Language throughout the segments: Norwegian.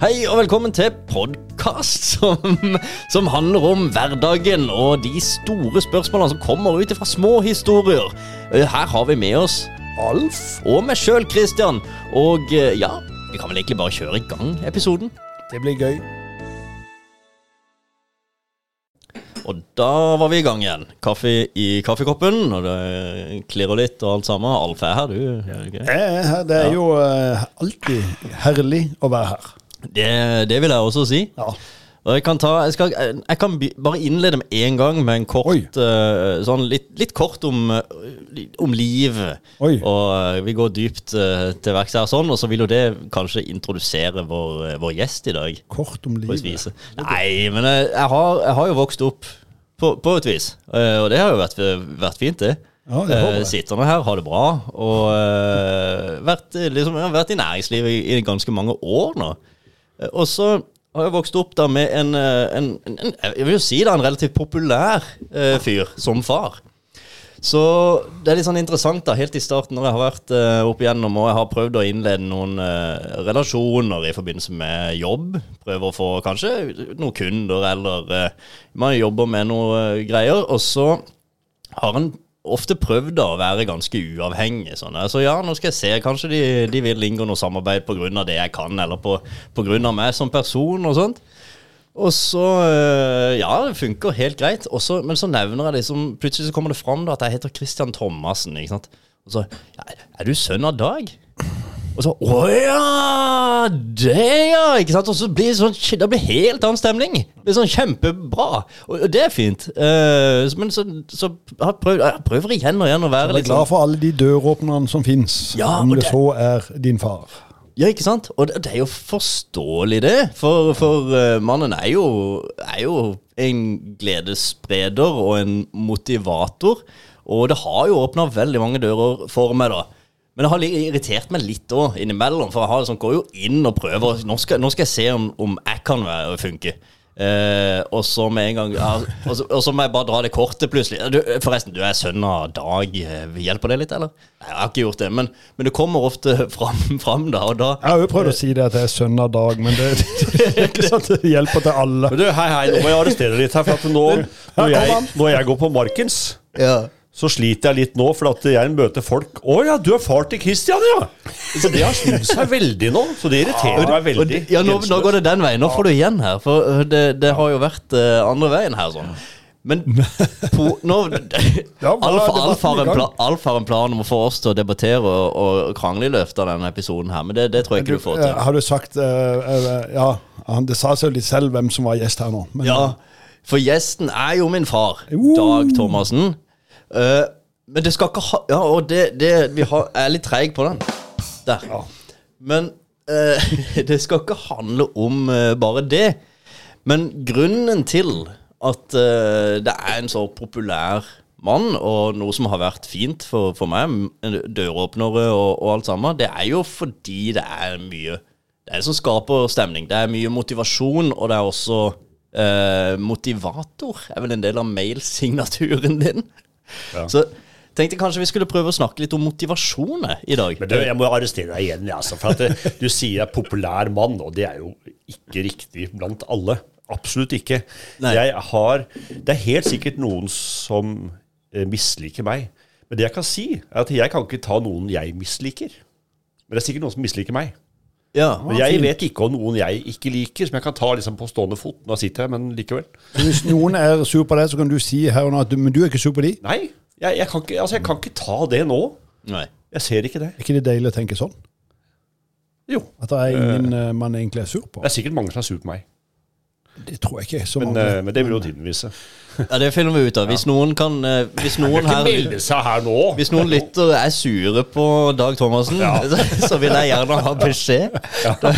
Hei og velkommen til podcast som handler om hverdagen og de store spørsmålene som kommer ut fra små historier. Her har vi med oss Alf og meg selv, Christian. Og ja, vi kan vel egentlig bare kjøre i gang episoden. Det blir gøy. Og da var vi i gang igjen. Kaffe i kaffekoppen, og det klirrer litt og alt sammen. Alf er her, du? Jeg er her. Det er jo alltid herlig å være her. Det vil jeg også si. Ja. Og jeg kan bare innlede med en gang med en kort, sånn litt kort om livet. Oi. Og vi går dypt til verks her sånn, og så vil jo det kanskje introdusere vår gjest i dag. Kort om livet. Nei, men jeg har jo vokst opp på et vis, og det har jo vært fint det. Ja, det håper jeg. Sitter nå her, har det bra, og jeg har vært i næringslivet i ganske mange år nå. Og så har jeg vokst opp da med jeg vil jo si da, en relativt populær fyr som far. Så det er litt sånn interessant da, helt i starten når jeg har vært opp igjennom, og jeg har prøvd å innlede noen relasjoner i forbindelse med jobb. Prøver å få kanskje noen kunder, eller man jobber med noen greier, og så har en ofte prøvd å være ganske uavhengig. Sånn. Så ja, nå skal jeg se, kanskje de vil inngå noe samarbeid på grunn av det jeg kan, eller på grunn av meg som person og sånt. Og så, ja, det funker helt greit. Men så nevner jeg liksom, plutselig så kommer det frem da, at jeg heter Christian Thomassen, ikke sant? Og så, ja, er du sønn av Dag? Og så, åja, det ja, ikke sant? Og så blir det blir helt annen stemning. Det blir sånn kjempebra. Og det er fint. Men så jeg prøver igjen og igjen å være litt glad for alle de døråpnerne som finnes, ja, om det så er din far. Ja, ikke sant? Og det er jo forståelig det, for mannen er jo en gledesspreder og en motivator, og det har jo åpnet veldig mange dører for meg da. Men det har irritert meg litt også innimellom, for jeg går jo inn og prøver, nå skal jeg se om jeg kan funke. Og så med en gang, ja, og så må jeg bare dra det kortet plutselig. Forresten, du er sønn av Dag, hjelper det litt, eller? Nei, jeg har ikke gjort det, men det kommer ofte fram da, og da... Jeg har jo prøvd å si det at jeg er sønn av Dag, men det er ikke sånn at det hjelper til alle. Men du, hei, nå må jeg arrestere litt her, for at når jeg går på Markens... Ja. Så sliter jeg litt nå, for at jeg møter folk. Åja, du er far til Christian, ja! Så det har snudd seg veldig nå, så det irriterer meg veldig. Ja, nå går det den veien, nå får du igjen her, for det har jo vært andre veien her sånn. Men Alf har en plan om å få oss til å debattere og krangle i løpet av denne episoden her, men det tror jeg ikke du får til. Har du sagt, ja, det sa seg jo litt selv hvem som var gjest her nå. Men, ja, for gjesten er jo min far, Dag Thomassen. Men det skal ikke ha... Ja, og vi er litt treg på den der. Ja. Men det skal ikke handle om bare det. Men grunnen til at det er en så populær mann, og noe som har vært fint for meg, døråpnere og alt sammen, det er jo fordi det er mye... Det er som skaper stemning. Det er mye motivasjon, og det er også motivator. Er vel en del av mailsignaturen din. Ja. Så tenkte kanskje vi skulle prøve å snakke litt om motivasjoner i dag. Men jeg må arrestere deg igjen, altså, for at du sier jeg er populær mann, og det er jo ikke riktig blant alle. Absolutt ikke. Det er helt sikkert noen som misliker meg. Men det jeg kan si er at jeg kan ikke ta noen jeg misliker. Men det er sikkert noen som misliker meg. Ja, men jeg vet ikke om noen jeg ikke liker, som jeg kan ta liksom på stående fot. Nå sitter jeg, men likevel. Så hvis noen er sur på deg, så kan du si her og nå at men du er ikke sur på de? Nei, jeg kan ikke ta det nå. Nei. Jeg ser ikke det. Er ikke det deilig å tenke sånn? Jo. At det er ingen man egentlig er sur på? Det er sikkert mange som er sur på meg. Det tror jeg ikke så mange. Men det vil jo tiden vise. Ja, det finner vi ut av. Hvis noen kan... Hvis noen Hvis noen lytter er sure på Dag Thomassen, så vil jeg gjerne ha beskjed. Ja. Da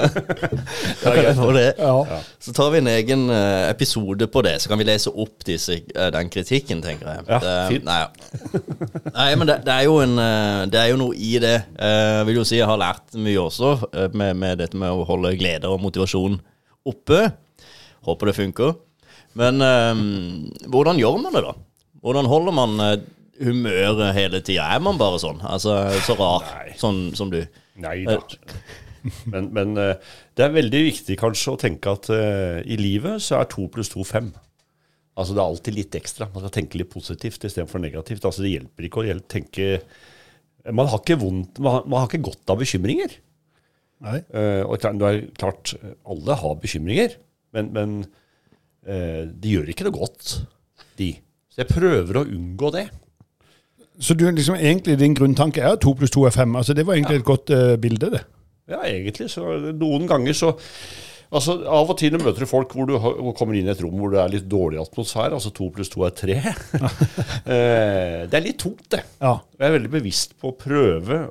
kan jeg få det. Ja. Så tar vi en egen episode på det, så kan vi lese opp den kritikken, tenker jeg. Ja, fint. Nei, men det er jo noe i det. Jeg vil jo si jeg har lært mye også med dette med å holde glede og motivasjon oppe. Håper det funker. Men hvordan gjør man det da? Hvordan holder man humøret hele tiden? Er man bare sånn? Altså, så rar, sånn som du? Nei da. Men det veldig viktig kanskje å tenke at i livet så 2 + 2 5. Altså det alltid litt ekstra. Man skal tenke litt positivt i stedet for negativt. Altså det hjelper ikke å tenke... Man har ikke godt av bekymringer. Nei. Og det klart, alle har bekymringer, men de gjør ikke det godt, de. Så jeg prøver å unngå det. Så du liksom, egentlig din grunntanke 2 + 2 = 5. Altså det var egentlig et godt bilde, det. Ja, egentlig. Så noen ganger så... Altså, av og til når møter du folk hvor du kommer inn i et rom hvor det litt dårlig atmosfære, altså 2 + 2 = 3. Det litt tungt, det. Ja. Jeg veldig bevisst på å prøve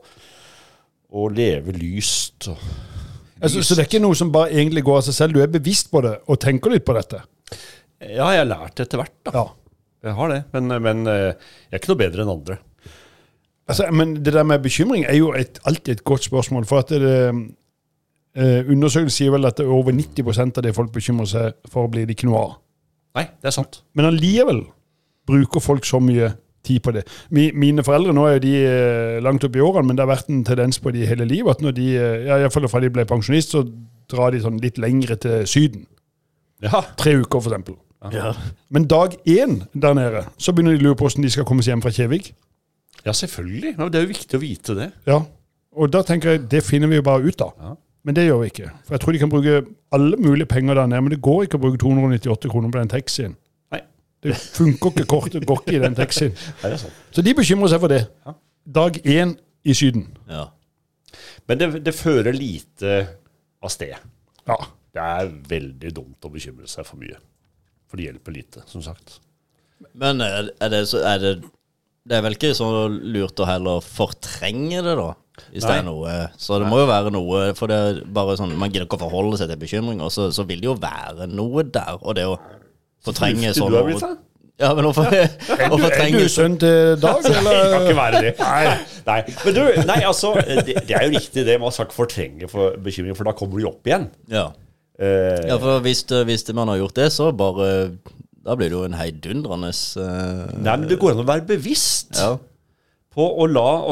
å leve lyst. Altså, så det ikke noe som bare egentlig går av seg selv? Du bevisst på det og tenker litt på dette? Ja, jeg har lært etter hvert, da. Ja. Jeg har det, men jeg ikke noe bedre enn andre. Altså, men det der med bekymring jo alltid et godt spørsmål, for at undersøkelsen sier vel at over 90% av det folk bekymrer seg for blir det ikke noe av. Nei, det sant. Men allikevel bruker folk så mye tid på det. Mine foreldre, nå jo de langt opp i årene, men det har vært en tendens på de hele livet, at når de, i hvert fall fra de ble pensjonist, så drar de sånn litt lengre til Syden. Ja. 3 uker for eksempel. Ja. Men dag 1 der nede, så begynner de å lure på hvordan de skal komme seg hjem fra Kjevik. Ja, selvfølgelig. Det jo viktig å vite det. Ja, og da tenker jeg, det finner vi jo bare ut av. Ja. Men det gjør vi ikke. For jeg tror de kan bruke alle mulige penger der nede, men det går ikke å bruke 298 kroner på den taxien. Nei. Det funker ikke kortet, går ikke i den taxien. Nei, det sant. Så de bekymrer seg for det. Ja. Dag 1 i Syden. Ja. Men det fører lite av sted. Ja. Det veldig dumt å bekymre seg for mye. For det hjelper lite, som sagt. Men det vel ikke så lurt å heller fortrenge det da? Hvis det noe, så det må jo være noe, for det bare sånn, man gidder ikke å forholde seg til bekymring, og så vil det jo være noe der, og det å fortrenge sånn... Du har blitt det? Ja, men hvorfor fortrenge... du sønn til Dag, eller? Det kan ikke være det. Nei. Men du, altså, det jo riktig det man har sagt fortrenge for bekymring, for da kommer du opp igjen. Ja, for hvis man har gjort det, så bare... Da blir det jo en heidundrende... Nei, men det går an å være bevisst. Ja. På å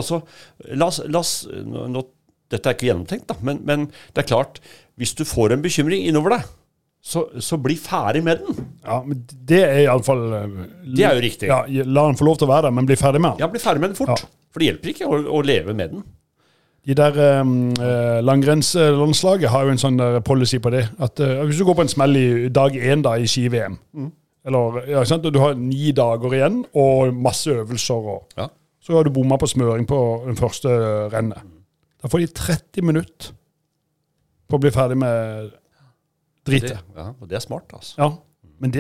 dette ikke gjennomtenkt da, men det klart, hvis du får en bekymring innover deg, så bli ferdig med den. Ja, men det i alle fall... Det jo riktig. Ja, la den få lov til å være der, men bli ferdig med den. Ja, bli ferdig med den fort, for det hjelper ikke å leve med den. De der langrennslandslaget har jo en sånn der policy på det, at hvis du går på en smell i dag 1 da, i ski-VM, eller, ja, sant? Og du har 9 dager igjen, og masse øvelser, og... Ja. Så har du bommet på smøring på den første rennet. Da får de 30 minutter på å bli ferdig med dritet. Og det smart, altså. Ja, men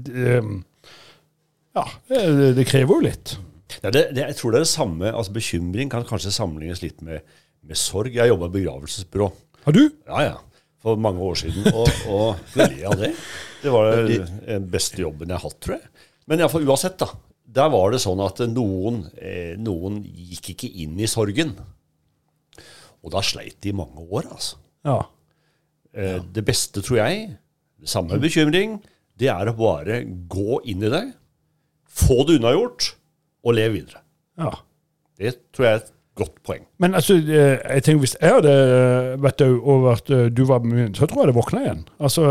det krever jo litt. Ja, jeg tror det det samme, altså bekymring kan kanskje sammenlignes litt med sorg. Jeg jobbet i begravelsesbyrå. Har du? Ja, for mange år siden, og veldig av det. Det var den beste jobben jeg har hatt, tror jeg. Men i hvert fall uansett da, der var det sånn at noen gikk ikke inn i sorgen. Og da sleit de i mange år, altså. Ja. Det beste, tror jeg, samme bekymring, det å bare gå inn i det, få det unnagjort, og leve videre. Ja. Det tror jeg et godt poeng. Men altså, jeg tenker, hvis jeg hadde vært over at du var med min, så tror jeg det våkner igjen. Altså,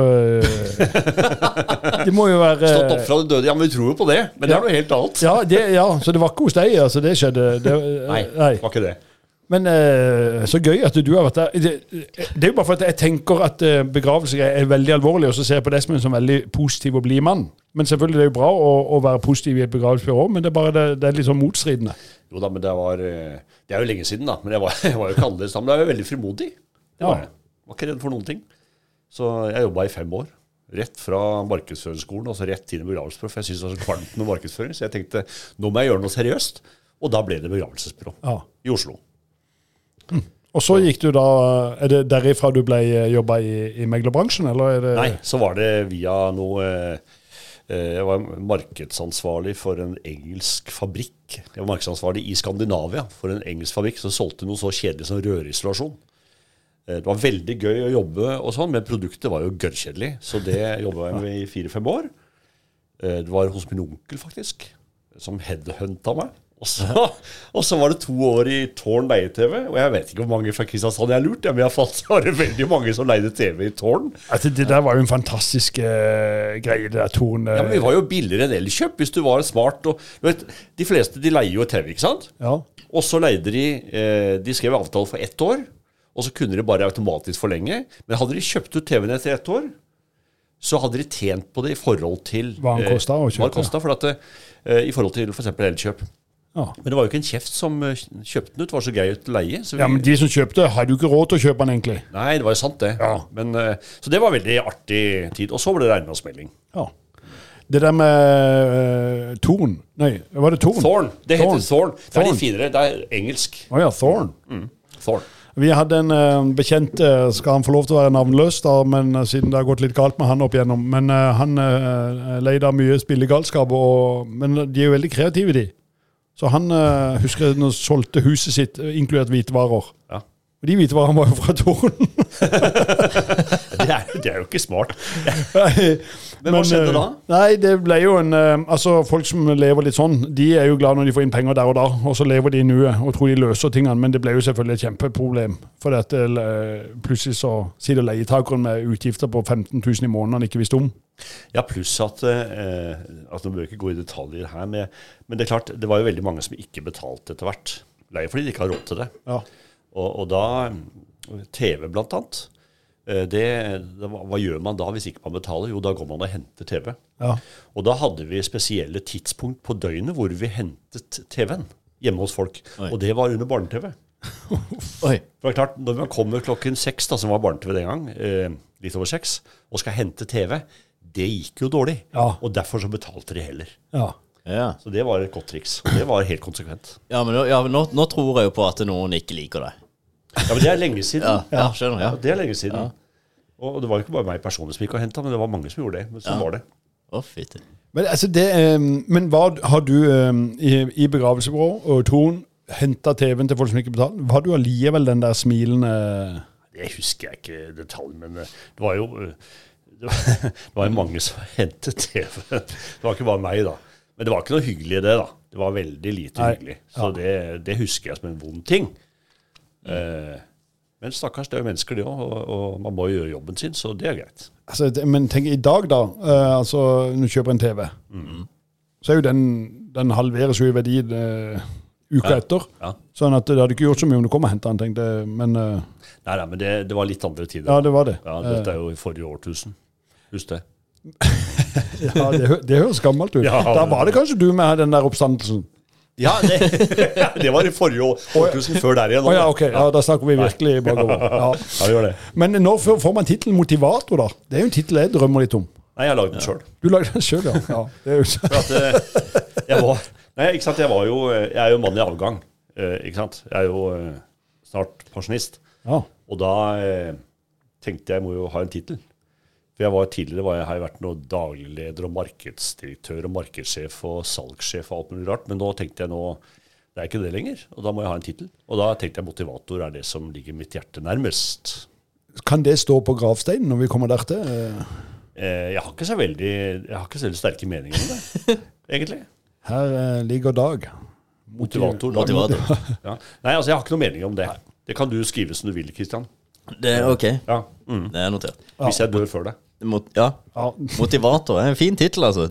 det må jo være... Stått opp fra det døde, ja, men vi tror jo på det. Men det noe helt annet. Ja, så det var ikke hos deg, altså, det skjedde. Nei, det var ikke det. Men så gøy at du har vært der. Det jo bare for at jeg tenker at begravelse veldig alvorlig, og så ser jeg på det som en veldig positiv og blid mann. Men selvfølgelig det jo bra å være positiv i et begravelsesbyrå, men det er litt sånn motstridende. Jo da, men det jo lenge siden da, men jeg var jo ikke annerledes da, men jeg var veldig frimodig. Det var jeg. Var ikke redd for noen ting. Så jeg jobbet i 5 år, rett fra markedsføringsskolen, og så rett til begravelsesbyrå, for jeg synes det var så kvalmt med markedsføring, så jeg tenkte, nå må jeg gjøre noe seriøst, og da ble det begravelsesbyrå i Oslo. Og så gikk du da, det derifra du ble jobbet i meglerbransjen, eller det... Nei, så var det via noe... Jeg var markedsansvarlig for en engelsk fabrikk. Jeg var markedsansvarlig i Skandinavia for en engelsk fabrikk som solgte noe så kjedelig som rørisolasjon. Det var veldig gøy å jobbe og sånn, men produktet var jo gørrkjedelig. Så det jobbet jeg med i 4-5 år. Det var hos min onkel faktisk, som headhuntet meg. Og så var det 2 år i Tårn leie-TV, og jeg vet ikke hvor mange fra Kristiansand jeg har lurt, men i hvert fall så var det veldig mange som leide TV i Tårn. Altså, det der var jo en fantastisk greie, det der Tårn. Ja, men vi var jo billigere enn Elkjøp, hvis du var smart. Og, du vet, de fleste de leier jo TV, ikke sant? Ja. Og så leide de skrev avtale for 1 år, og så kunne de bare automatisk forlenge. Men hadde de kjøpt ut TV-en etter 1 år, så hadde de tjent på det i forhold til hva den kostet å kjøpe. Hva det kostet, for at i forhold til for eksempel Elkjøp. Ja. Men det var jo ikke en kjeft som kjøpte den ut, det var så gøy å leie. Så ja, men de som kjøpte hadde jo ikke råd til å kjøpe den egentlig. Nei, det var jo sant det. Ja. Men, så det var veldig artig tid. Og så ble det regnvannsmelding. Ja. Det der med Torn. Nei, var det Torn? Thorn. Det heter Thorn. Det er Thorn. litt finere. Det er engelsk. Åja, Thorn. Thorn. Vi hadde en bekjent, skal han få lov til å være navnløs da, men siden det har gått litt galt med han opp igjennom. Men han leide mye spillegalskap, men de er jo veldig kreative, de. Så han husker når han solgte huset sitt, inkludert hvitevarer. Ja. Og de hvitevarene var jo fra Tårn. det er jo ikke smart. Men hva skjedde da? Nei, det ble jo altså folk som lever litt sånn, de er jo glad når de får inn penger der og da, og så lever de i nuet og tror de løser tingene, men det ble jo selvfølgelig et kjempeproblem. For dette, plutselig så sitter leietakeren med utgifter på 15 000 i måneden han ikke visste om. Ja, pluss at nå bør jeg ikke gå i detaljer her, men det er klart, det var jo veldig mange som ikke betalte etter hvert. Leie fordi de ikke har råd til det. Ja. Og da, TV blant annet, hva gjør man da hvis ikke man betaler? Jo, da går man og henter TV. Ja. Og da hadde vi spesielle tidspunkt på døgnet hvor vi hentet TV-en hjemme hos folk. Oi. Og det var under barne-TV. Oi. For det er klart, når man kommer klokken 6, da, som var barne-TV den gang, litt over 6, og skal hente TV, det gikk jo dårlig. Ja. Og derfor så betalte de heller. Ja. Ja. Så det var et godt triks. Det var helt konsekvent. Ja, men nå tror jeg jo på at noen ikke liker det. Ja, men det er lenge siden. Ja, skjønner, ja. Det er lenge siden. Ja. Og det var jo ikke bare meg personlig som gikk og hentet, men det var mange som gjorde det. Men sånn var det. Fitte. Men, altså men hva har du i begravelsebyrå og Torn hentet TV-en til folk som ikke betaler? Var du allikevel den der smilende? Det husker jeg ikke detalj, men det var jo det var jo mange som hentet TV. Det var ikke bare meg da. Men det var ikke noe hyggelig det da. Det var veldig lite hyggelig. Så det husker jeg som en vond ting. Men stakkars, det er jo mennesker det også, og man må jo gjøre jobben sin, så det er greit. Altså, men tenk i dag da, altså når du kjøper en TV, så er jo den halveres jo i verdi uka etter. Ja. Sånn at det hadde ikke gjort så mye om du kom og hentet den, tenkte jeg. Men, nei, men det var litt andre tider. Ja, det var det. Ja, dette er jo i forrige årtusen. Husk det. Ja, det høres gammelt ut. Ja, da var det kanskje du med den der oppstandelsen. Ja, det var i forrige årtusen før der igjen. Ja, ok. Ja, da snakker vi virkelig bakover. Ja, vi gjør det. Men når får man titlen motivator da? Det er jo en titel jeg drømmer litt om. Nei, jeg har laget den selv. Du laget den selv, ja. Ja, det er jo så. Ikke sant, jeg er jo mann i avgang, ikke sant? Jeg er jo snart pensjonist. Ja. Og da tenkte jeg må jo ha en titel. For tidligere har jeg vært noe dagligleder og markedsdirektør og markedssjef og salgssjef og alt mulig rart, men nå tenkte jeg det er ikke det lenger, og da må jeg ha en titel. Og da tenkte jeg motivator er det som ligger mitt hjerte nærmest. Kan det stå på gravsteinen når vi kommer der til? Jeg har ikke så veldig sterke meninger om det, egentlig. Her ligger Dag. Motivator. Ja. Nei, altså jeg har ikke noe mening om det. Det kan du skrive som du vil, Kristian. Det er ok. Ja. Det er notert. Hvis jeg dør før deg. Motivator er en fin titel, altså.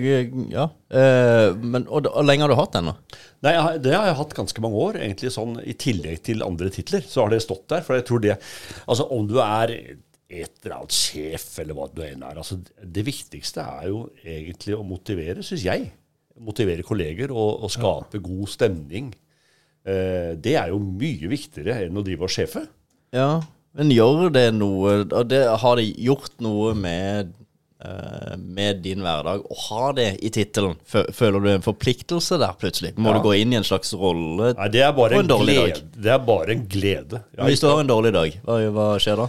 Men hvor lenge har du hatt den da? Nei, det har jeg hatt ganske mange år, egentlig sånn i tillegg til andre titler. Så har det stått der, for jeg tror det, altså om du er et eller annet sjef, eller hva du enn er, altså det viktigste er jo egentlig å motivere, synes jeg. Motivere kolleger og skape god stemning. Det er jo mye viktigere enn å drive og sjefe. Ja, men gjør det noe, har det gjort noe med din hverdag, å ha det i titelen? Føler du en forpliktelse der plutselig? Må du gå inn i en slags rolle? Nei, det er bare en glede. Det er bare en glede. Hvis du har en dårlig dag, hva skjer da?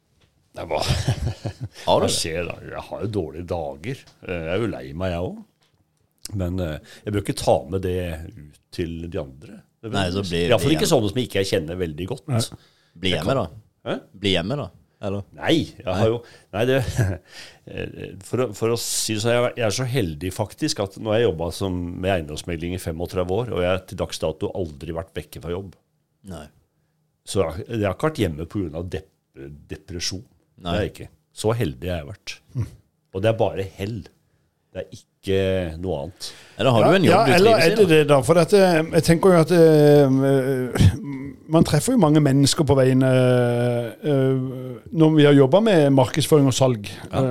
Hva skjer da? Jeg har jo dårlige dager. Jeg er jo lei meg, jeg også. Men jeg bør ikke ta med det ut til de andre. Nei, så blir i hvert fall ikke sånne som ikke jeg kjenner veldig godt. Bli hjemme da. Bli hjemme da. eller? Nei, jeg har jo... Nei, det... For å si det så, jeg så heldig faktisk at nå har jeg jobbet med eiendomsmegling i 35 år, og jeg har til dags dato aldri vært vekke fra jobb. Nei. Så jeg har ikke vært hjemme på grunn av depresjon. Nei. Det er ikke. Så heldig har jeg vært. Og det er bare hell. Det er ikke noe annet. Eller har du en jobb du trives i? Eller er det da? For jeg tenker jo at man treffer jo mange mennesker på veien når vi har jobbet med markedsføring og salg.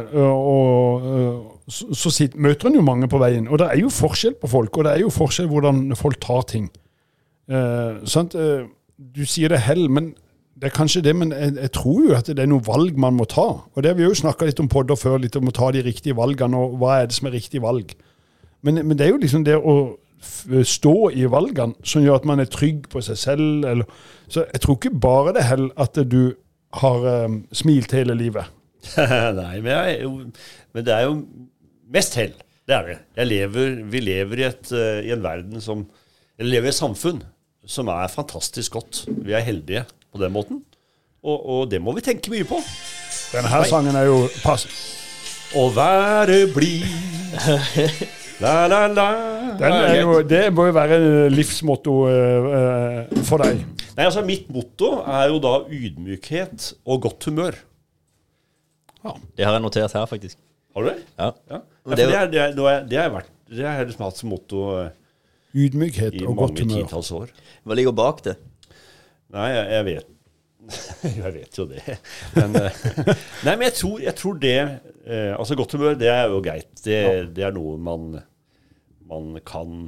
Så møter en jo mange på veien. Og det er jo forskjell på folk, og det er jo forskjell hvordan folk tar ting. Sant? Du sier det hell, men det er kanskje det, men jeg tror jo at det er noe valg man må ta. Og det har vi jo snakket litt om podder før, litt om å ta de riktige valgene, og hva er det som er riktig valg. Men det er jo liksom det å stå i valgene som gjør at man er trygg på seg selv. Så jeg tror ikke bare det er hell at du har smilt hele livet. Nei, men det er jo mest hell. Det er det. Vi lever i en verden eller lever i et samfunn som er fantastisk godt. Vi er heldige på den måten. Og det må vi tenke mye på. Denne her sangen er jo pass. Å være blid. La, la, la. Det må jo være livsmotto for deg. Nei, altså mitt motto er jo da ydmykhet og godt humør. Ja. Det har jeg notert her, faktisk. Har du det? Ja. Ja. Det har jeg liksom hatt som motto ydmykhet og godt humør. I mange titals år. Hva ligger bak det? Nei, jeg vet. Jeg vet jo det. Men jeg tror det, altså godt humør, det er jo greit. Det er noe man kan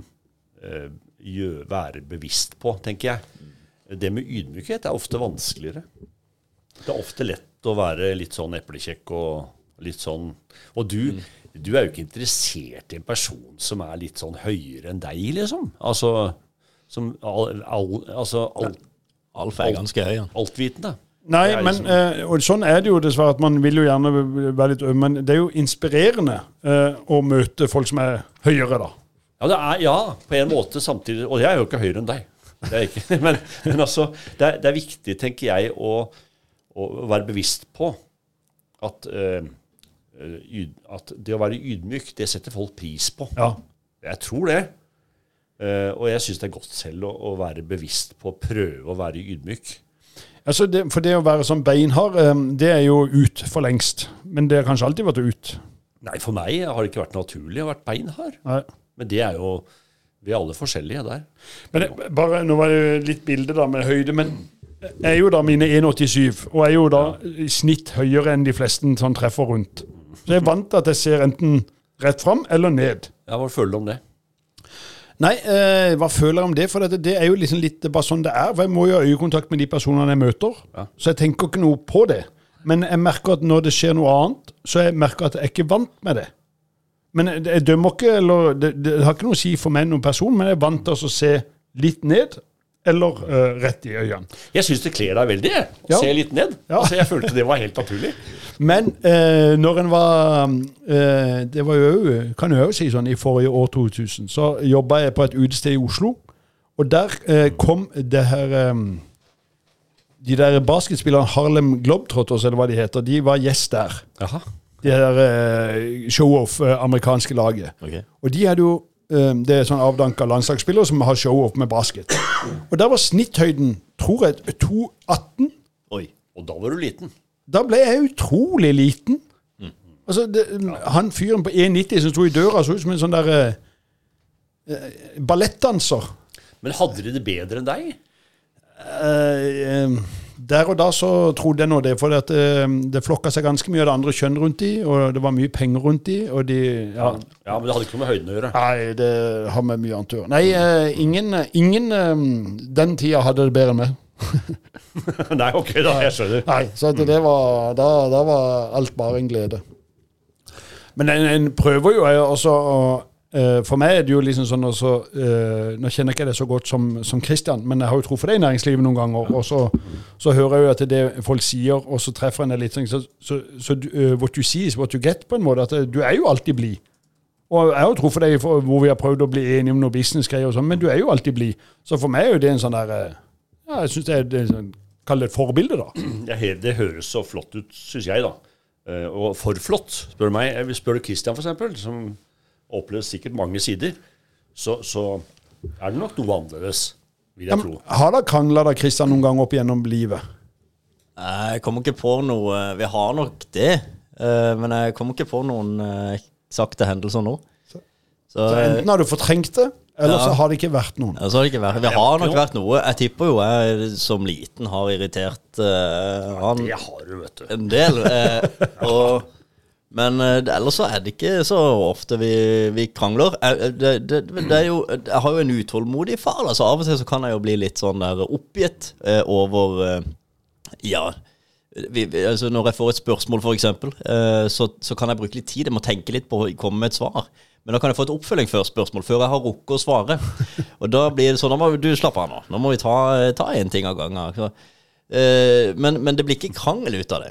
være bevisst på, tenker jeg. Det med ydmykhet er ofte vanskeligere. Det er ofte lett å være litt sånn eplekjekk og litt sånn, og du er jo ikke interessert i en person som er litt sånn høyere enn deg, liksom. Altså, som Alf er ganske høy, han. Altvitende. Nei, men og sånn er det jo dessverre, at man vil jo gjerne være litt men det er jo inspirerende å møte folk som er høyere, da. Ja, på en måte samtidig, og jeg er jo ikke høyere enn deg. Det er ikke, men altså, det er viktig, tenker jeg, å være bevisst på at det å være ydmyk, det setter folk pris på. Ja. Jeg tror det. Og jeg synes det er godt selv å være bevisst på å prøve å være ydmyk. Altså for det å være sånn beinhard, det er jo ut for lengst. Men det har kanskje alltid vært ut. Nei, for meg har det ikke vært naturlig å være beinhard. Nei. Men det er jo, vi er alle forskjellige der. Men nå var det litt bilde da med høyde, men jeg er jo da mine 1,87, og er jo da i snitt høyere enn de fleste sånn treffer rundt. Så jeg er vant til at jeg ser enten rett frem eller ned. Ja, hva føler du om det? Nei, hva føler jeg om det? For det er jo liksom litt bare sånn det er. For jeg må jo ha øyekontakt med de personene jeg møter. Ja. Så jeg tenker ikke noe på det. Men jeg merker at når det skjer noe annet, så jeg merker at jeg ikke er vant med det. Men jeg dømmer ikke, eller det har ikke noe å si for meg noen person, men jeg er vant til å se litt ned, eller rett i øynene. Jeg synes det kler deg veldig, å se litt ned. Ja. Altså, jeg følte det var helt naturlig. Men når en var, det var jo, kan jeg jo si sånn, i forrige år 2000, så jobbet jeg på et utested i Oslo, og der kom det her, de der basketspillerne Harlem Globetrotters, eller hva de heter, de var gjest der. Jaha. Det her show-off amerikanske laget. Okay. Og de hadde jo, det er sånn avdanket landslagsspillere som har show-off med basket. Og der var snitthøyden, tror jeg, 2,18. Oi, og da var du liten. Da ble jeg utrolig liten. Altså, han fyren på 1,90 som stod i døra så ut som en sånn der ballettdanser. Men hadde de det bedre enn deg? Der og da så trodde jeg nå det, for det flokket seg ganske mye av det andre kjønn rundt de, og det var mye penger rundt de, og de, ja. Ja, men det hadde ikke noe med høyden å gjøre. Nei, det har med mye annet å gjøre. Nei, ingen den tida hadde det bedre enn meg. Nei, ok, da, jeg skjønner. Nei, så det var, da var alt bare en glede. Men en prøver jo også for meg er det jo liksom sånn også, nå kjenner jeg ikke det så godt som Christian, men jeg har jo tro for det i næringslivet noen ganger, og så hører jeg jo at det folk sier, og så treffer en det litt sånn, så what you see is what you get på en måte, at du er jo alltid blid. Og jeg har jo tro for det hvor vi har prøvd å bli enige om noe business-greier og sånn, men du er jo alltid blid. Så for meg er jo det en sånn der, ja, jeg synes det er en sånn kall det et forbilde da. Det høres så flott ut, synes jeg da. Og for flott, spør du meg. Jeg vil spørre Christian for eksempel, som opplever sikkert mange sider, så er det nok noe annerledes, vil jeg tro. Har da kranglet da, Christian, noen gang opp gjennom livet? Jeg kommer ikke på noe. Vi har nok det, men jeg kommer ikke på noen eksakte hendelser nå. Så enten har du fortrengt det, eller så har det ikke vært noen. Så har det ikke vært. Vi har nok vært noe. Jeg tipper jo jeg som liten har irritert han det har du, vet du. En del. Men ellers så er det ikke så ofte vi krangler. Det er jo, jeg har jo en utålmodig far, så av og til så kan jeg jo bli litt sånn der oppgitt over, altså når jeg får et spørsmål for eksempel, så kan jeg bruke litt tid, jeg må tenke litt på å komme med et svar. Men da kan jeg få et oppfølging før spørsmål, før jeg har rukket å svare. Og da blir det sånn, da må du slappe av nå. Nå må vi ta en ting av gangen. Men det blir ikke krangel ut av det.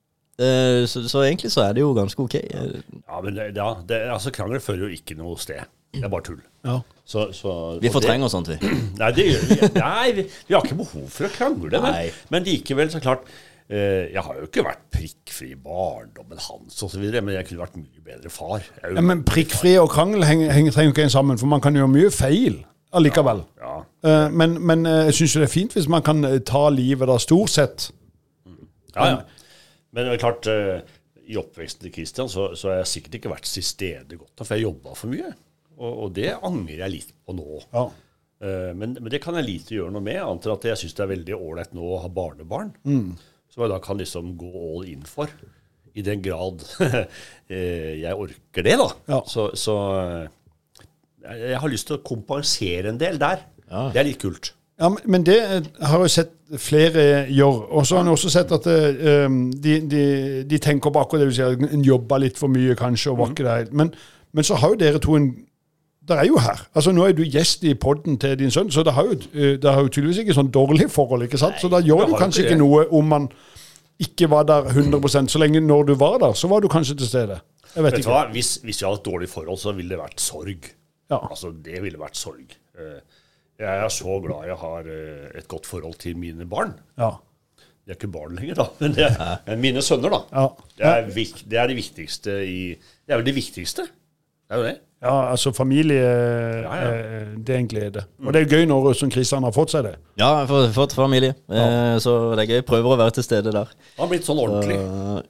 Så egentlig så er det jo ganske ok. Ja, men altså krangel fører jo ikke noe sted. Det er bare tull. Ja. Vi fortrenger sånt, vi. Nei, det gjør vi. Nei, vi har ikke behov for å krangle. Men likevel, så klart, jeg har jo ikke vært prikkfri i barndommen hans og så videre, men jeg kunne vært mye bedre far. Ja, men prikkfri og krangel trenger jo ikke en sammen, for man kan gjøre mye feil allikevel. Ja. Men jeg synes jo det er fint hvis man kan ta livet da stort sett. Ja. Men det er klart, i oppveksten til Christian så har jeg sikkert ikke vært til stede godt, for jeg jobbet for mye. Og det angrer jeg litt på nå. Ja. Men det kan jeg lite gjøre noe med, annet at jeg synes det er veldig ordentlig nå å ha barnebarn. Som jeg da kan liksom gå all in for, i den grad jeg orker det da. Ja. Så jeg har lyst til å kompensere en del der. Ja. Det er litt kult. Ja, men det har jeg sett flere gjøre. Og så har jeg også sett at de tenker på akkurat det du sier, en jobber litt for mye kanskje, og var ikke det. Men så har jo dere to der er jo her. Altså nå er du gjest i podden til din sønn, så det har jo tydeligvis ikke sånn dårlig forhold, ikke sant? Så da gjør du kanskje ikke noe om man ikke var der 100%. Så lenge når du var der, så var du kanskje til stede. Jeg vet ikke. Hvis jeg hadde et dårlig forhold, så ville det vært sorg. Ja. Altså, det ville vært sorg. Jeg er så glad jeg har et godt forhold til mine barn. Ja. De er ikke barn lenger da, men det er mine sønner da. Ja. Det er det viktigste det er vel det viktigste. Det er jo det. Ja, altså familie, det er en glede. Og det er gøy når Kristian har fått seg det. Ja, jeg har fått familie, så det er gøy. Prøver å være til stede der. Han har blitt sånn ordentlig.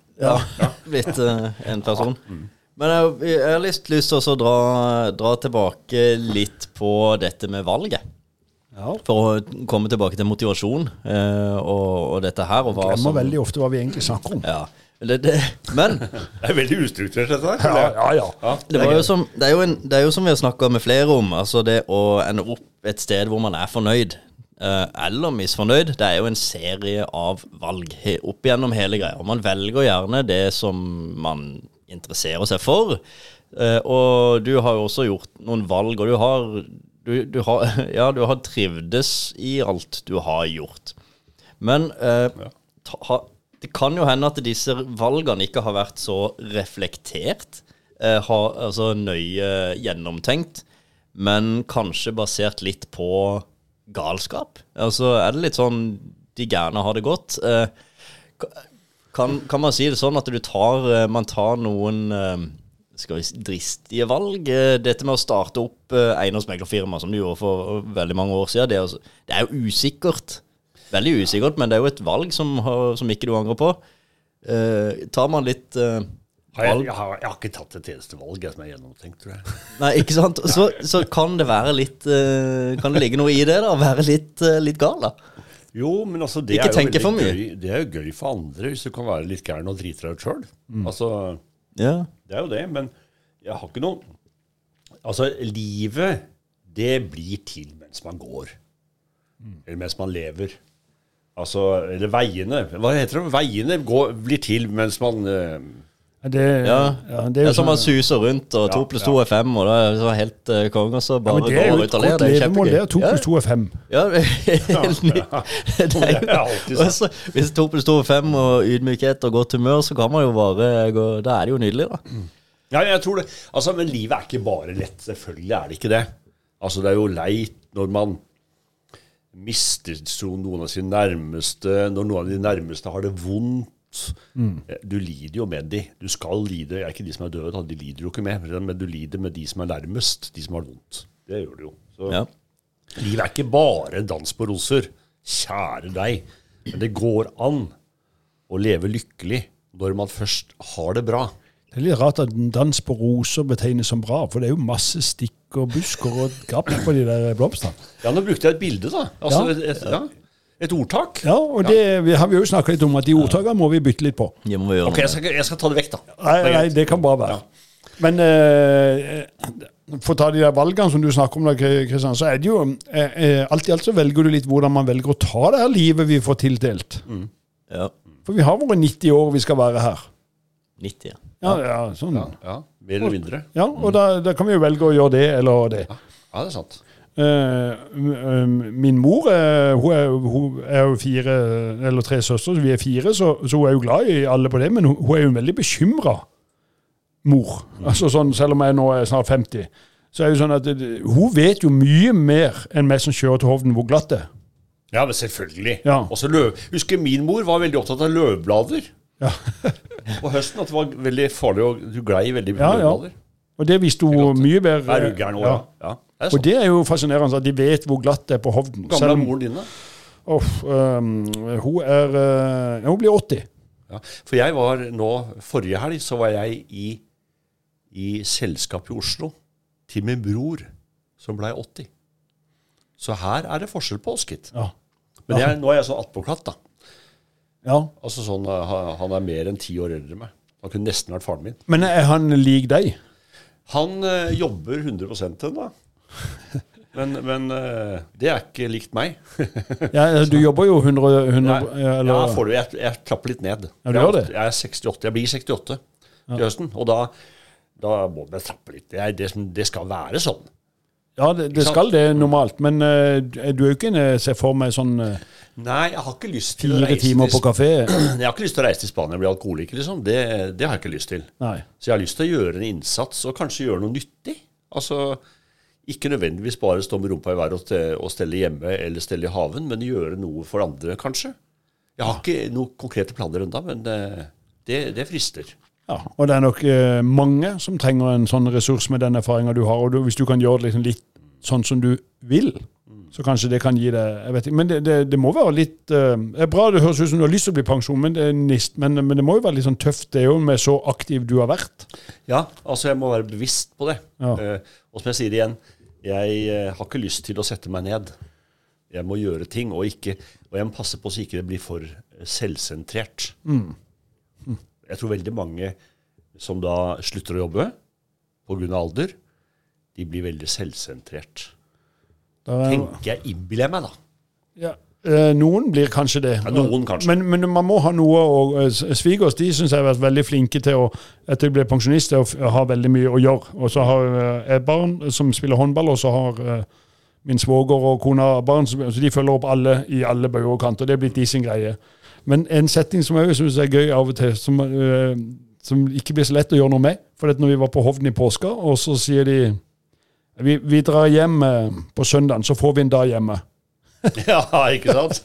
Blitt en person. Men jeg har lyst til å dra tilbake litt på dette med valget. Ja. For å komme tilbake til motivasjon og dette her. Og glemmer veldig ofte hva vi egentlig snakker om. Ja. Men det er veldig ustrukturert dette her. Ja. Det er jo som vi har snakket med flere om, altså det å ende opp et sted hvor man er fornøyd eller misfornøyd. Det er jo en serie av valg opp gjennom hele greia. Man velger gjerne det som man interesserer seg for, og du har jo også gjort noen valg, og du har trivdes i alt du har gjort. Men det kan jo hende at disse valgene ikke har vært så reflektert, altså nøye gjennomtenkt, men kanskje basert litt på galskap. Altså er det litt sånn de gjerne har det godt. Kan man si det sånn at man tar noen dristige valg? Dette med å starte opp eiendomsmeglerfirma som du gjorde for veldig mange år siden, det er jo usikkert. Veldig usikkert, men det er jo et valg som ikke du angrer på. Tar man litt valg? Jeg har ikke tatt et eneste valg som er gjennomtenkt, tror jeg. Nei, ikke sant? Så kan det være litt, kan det ligge noe i det da, å være litt gal da? Jo, men altså det er jo veldig gøy. Det er jo gøy for andre hvis du kan være litt gæren og drite deg ut selv. Altså, det er jo det, men jeg har ikke noe. Altså, livet, det blir til mens man går. Eller mens man lever. Altså, eller veiene. Hva heter det? Veiene blir til mens man... Det er som man suser rundt, og 2 + 2 er 5, og det er så helt kongen, så bare går ut og ler. Det er kjempegøy. Det er 2 + 2 er 5. Ja, det er helt nytt. Hvis 2 + 2 er 5 og ydmykhet og godt humør, så kan man jo bare gå, da er det jo nydelig da. Ja, jeg tror det. Altså, men livet er ikke bare lett, selvfølgelig er det ikke det. Altså, det er jo leit når mister noen av sine nærmeste, når noen av de nærmeste har det vondt. Du lider jo med de. Du skal lide, ikke de som er døde, de lider jo ikke med, men du lider med de som er nærmest, de som har det vondt. Det gjør du jo. Så, livet er ikke bare en dans på roser. Kjære deg. Men det går an å leve lykkelig når man først har det bra. Det er litt rart at en dans på roser betegnes som bra, for det er jo masse stikk og busker og grapp på de der blomstene. Ja, nå brukte jeg et bilde da. Altså, et ordtak. Ja, og det har vi jo snakket litt om, at de ordtakene må vi bytte litt på. Ok, jeg skal ta det vekk da. Nei, det kan bare være. Ja. Men for å ta de der valgene som du snakker om da, Kristian, så er det jo alt i alt så velger du litt hvordan man velger å ta det her livet vi får tildelt. Ja. For vi har våre 90 år vi skal være her. 90, ja. Ja, sånn. Ja, mer eller mindre. Ja, og da kan vi jo velge å gjøre det eller det. Ja, det er sant. Min mor, hun er jo 4 eller 3 søstre, så vi er 4, så hun er jo glad i alle på det, men hun er jo en veldig bekymret mor. Altså sånn, selv om jeg nå er snart 50, så er det jo sånn at hun vet jo mye mer enn meg som kjører til Hovden hvor glatt det er. Ja, men selvfølgelig. Ja. Også husker min mor var veldig opptatt av løvblader. Ja. På høsten at det var veldig farlig, og du glei veldig på løvblader. Og det visste hun mye bedre. Det er ruggeren også, ja. Og det er jo fascinerende at de vet hvor glatt det er på Hovden. Hvor gammel er moren din da? Hun blir 80. Ja, for jeg var nå, forrige helg, så var jeg i selskap i Oslo til min bror, som ble 80. Så her er det forskjell på oss, gitt. Ja. Men nå er jeg sånn advokat da. Ja. Altså sånn, han er mer enn 10 år eldre enn meg. Han kunne nesten vært faren min. Men er han lik deg? Han jobber 100% til da. Men det er ikke likt meg. Ja, du jobber jo 100 eller? Ja, jeg trapper litt ned. Ja, du gjør det? Jeg er 68, jeg blir 68 til høsten, og da må jeg trappe litt. Det skal være sånn. Ja, det skal det normalt, men du er jo ikke se for meg sånn Nei, jeg har ikke lyst til 4 timer på kafé. Jeg har ikke lyst til å reise til Spania og bli alkoholiker, liksom. Det har jeg ikke lyst til. Nei. Så jeg har lyst til å gjøre en innsats, og kanskje gjøre noe nyttig. Altså, ikke nødvendigvis bare stå med rumpa i været og stelle hjemme eller stelle i haven, men gjøre noe for andre, kanskje. Jeg har ikke noen konkrete planer enda, men det frister. Ja, og det er nok mange som trenger en sånn ressurs med den erfaringen du har, og hvis du kan gjøre det liksom litt sånn som du vil, så kanskje det kan gi deg, jeg vet ikke, men det må være litt, det er bra, det høres ut som du har lyst til å bli pensjon, men det må jo være litt sånn tøft, det er jo med så aktiv du har vært. Ja, altså jeg må være bevisst på det. Ja. Og som jeg sier igjen, jeg har ikke lyst til å sette meg ned. Jeg må gjøre ting, og jeg må passe på så ikke det blir for selvsentrert. Jeg tror veldig mange som da slutter å jobbe på grunn av alder, de blir veldig selvsentrert. Innbiller jeg meg da. Ja, noen blir kanskje det. Ja, noen kanskje. Men man må ha noe, og svigers, de synes jeg har vært veldig flinke til etter jeg ble pensjonist, og har veldig mye å gjøre. Og så har jeg barn som spiller håndball, og så har min svoger og kona barn, så de følger opp alle i alle bøyer og kanter. Det er blitt de sin greie. Men en setting som jeg synes er gøy av og til, som ikke blir så lett å gjøre noe med, for når vi var på Hovden i påska, og så sier de vi drar hjem på søndagen, så får vi en dag hjemme. Ja, ikke sant?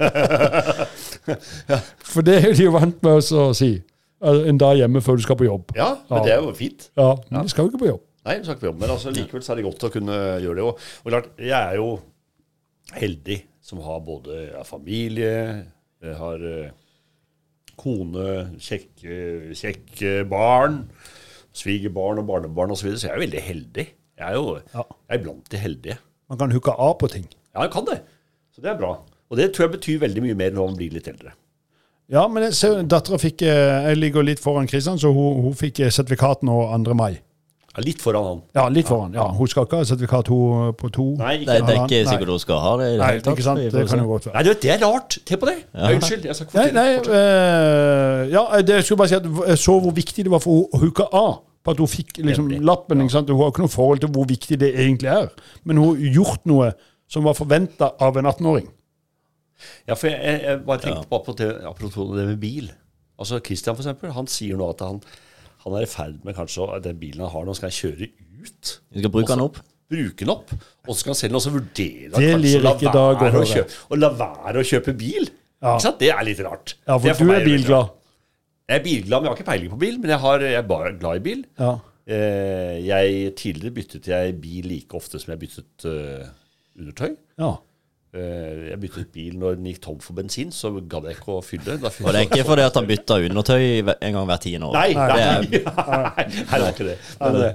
For det er de jo vant med å si. En dag hjemme før du skal på jobb. Ja, men det er jo fint. Ja, men de skal jo ikke på jobb. Nei, de skal ikke på jobb, men altså, likevel så er det godt å kunne gjøre det. Og klart, jeg er jo heldig som har både familie, jeg har kone, kjekke barn, svigerbarn og barnebarn og så videre, så jeg er jo veldig heldig. Jeg er blant de heldige. Man kan hukke av på ting. Ja, jeg kan det. Så det er bra. Og det tror jeg betyr veldig mye mer når man blir litt eldre. Ja, men datteren fikk, jeg ligger litt foran Kristian, så hun fikk sertifikat nå 2. mai. Ja, litt foran han. Ja, litt foran. Ja, hun skal ikke ha sertifikat på 2. Nei, det er ikke sikkert hun skal ha det. Nei, ikke sant. Det kan jo godt være. Nei, det er rart. Te på det. Ja. Unnskyld, jeg skal ikke fortelle. Jeg skulle bare si at jeg så hvor viktig det var for å hukke av. På at hun fikk liksom lappen, ikke sant? Hun har ikke noe forhold til hvor viktig det egentlig er. Men hun har gjort noe som var forventet av en 18-åring. Ja, for jeg bare tenkte på apropos det med bil. Altså Christian for eksempel, han sier nå at han er i ferd med kanskje at den bilen han har nå skal jeg kjøre ut. Vi skal bruke den opp. bruke den opp, og så skal han selv også vurdere Det lir ikke Dag å høre. og la være å kjøpe bil. Ja. Ikke sant? Det litt rart. Ja, for du meg bilglad. Jeg er bilglad, men jeg har ikke peiling på bil, men jeg er bare glad i bil. Ja. Tidligere byttet jeg bil like ofte som jeg byttet undertøy. Ja. Jeg byttet bil når den gikk tom for bensin, så gadd jeg ikke å fylle. Og det er ikke fordi at han bytter undertøy en gang hver 10 år. Nei, det er ikke det.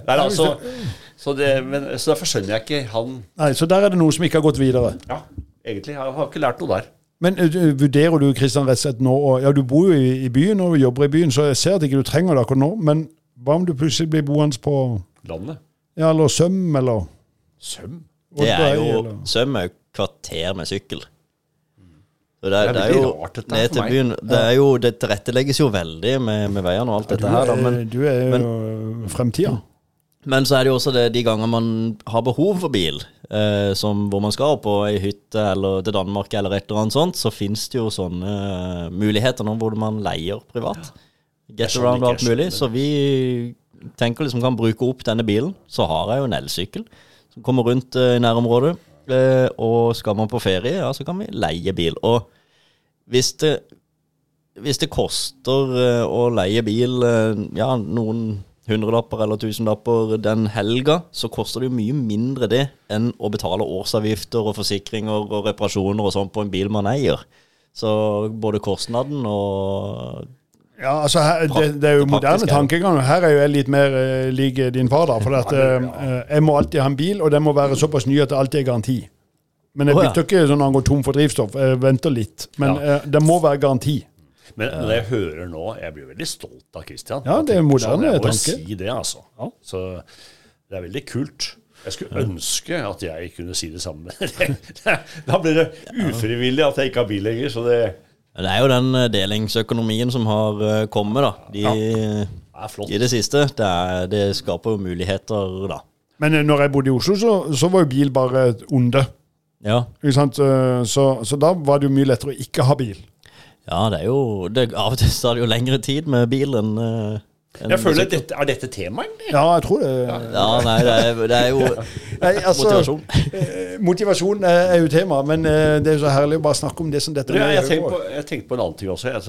Så derfor skjønner jeg ikke han. Nei, så der er det noe som ikke har gått videre. Ja, egentlig. Jeg har ikke lært noe der. Men vurderer du, Kristian, rett og slett nå, ja, du bor jo i byen og jobber i byen, så jeg ser at ikke du trenger det akkurat nå, men hva om du plutselig blir boende på landet? Ja, eller Søm, eller Søm? Det er jo Søm er jo kvarter med sykkel. Så det er jo rart dette ned til byen. Det tilrettelegges jo veldig med veiene og alt dette her. Du er jo fremtida. Men så er det jo også de ganger man har behov for bil, hvor man skal på en hytte eller til Danmark eller et eller annet sånt, så finnes det jo sånne muligheter nå hvor man leier privat. Get around og alt mulig. Så vi tenker liksom kan bruke opp denne bilen. Så har jeg jo en elsykkel som kommer rundt i nærområdet. Og skal man på ferie, ja, så kan vi leie bil. Og hvis det koster å leie bil, ja, noen 100-lapper eller 1000-lapper den helga, så koster det jo mye mindre det enn å betale årsavgifter og forsikringer og reparasjoner og sånn på en bil man eier. Så både kostnaden og ja, altså det er jo moderne tankegang. Her er jo jeg litt mer lik din far da, for at jeg må alltid ha en bil, og den må være såpass ny at det alltid er garanti. Men jeg bytter ikke sånn at han går tom for drivstoff, jeg venter litt. Men det må være garanti. Men når jeg hører nå, jeg blir veldig stolt av Kristian. Ja, det er en moderne tanke. Jeg må si det, altså. Ja. Så det er veldig kult. Jeg skulle ønske at jeg kunne si det samme. Da blir det ufrivillig at jeg ikke har bil lenger, så det er jo den delingsøkonomien som har kommet da, i det siste. Det skaper jo muligheter da. Men når jeg bodde i Oslo, så var jo bil bare et onde. Ja. Ikke sant? Så da var det jo mye lettere å ikke ha bil. Ja, av og til så er det jo lengre tid med bil enn jeg føler at dette tema egentlig? Ja, jeg tror det. Ja, nei, det er jo motivasjon. Motivasjon er jo tema, men det er jo så herlig å bare snakke om det som dette er. Jeg tenkte på en annen ting også.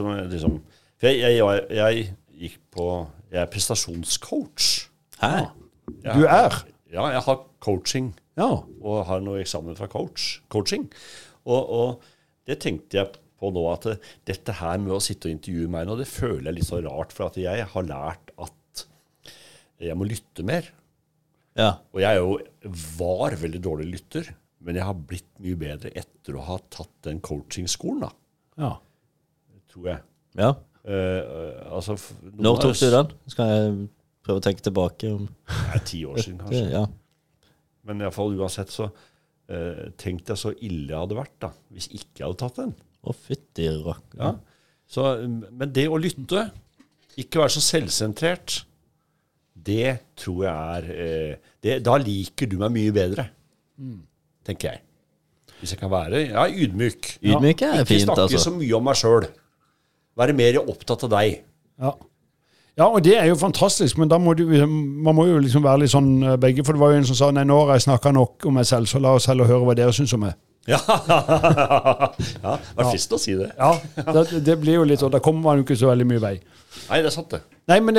Jeg er prestasjonscoach. Hæ? Du er? Ja, jeg har coaching. Ja. Og har noe eksamen fra coaching. Og det tenkte jeg på nå, at dette her med å sitte og intervjue meg nå, det føler jeg litt så rart, for at jeg har lært at jeg må lytte mer. Ja. Og jeg var veldig dårlig lytter, men jeg har blitt mye bedre etter å ha tatt den coachingskolen da. Ja. Tror jeg. Ja. Altså, når tok du den? Skal jeg prøve å tenke tilbake? Det er 10 år siden, kanskje. Ja. Men i hvert fall uansett så tenkte jeg så ille jeg hadde vært da, hvis ikke jeg hadde tatt den. Fytti rakk. Ja. Men det å lytte, ikke være så selvsentrert, det tror jeg da liker du meg mye bedre, tenker jeg. Hvis jeg kan være ydmyk. Ydmyk er fint, ikke snakke så mye om meg selv. Være mer opptatt av deg. Ja, og det er jo fantastisk, men da man må jo liksom være litt sånn begge, for det var jo en som sa, nei, nå har jeg snakket nok om meg selv, så la oss heller høre hva dere synes om meg. Ja, det var frist å si det. Ja, det blir jo litt sånn, da kommer man jo ikke så veldig mye vei. Nei, det er sant det. Nei, men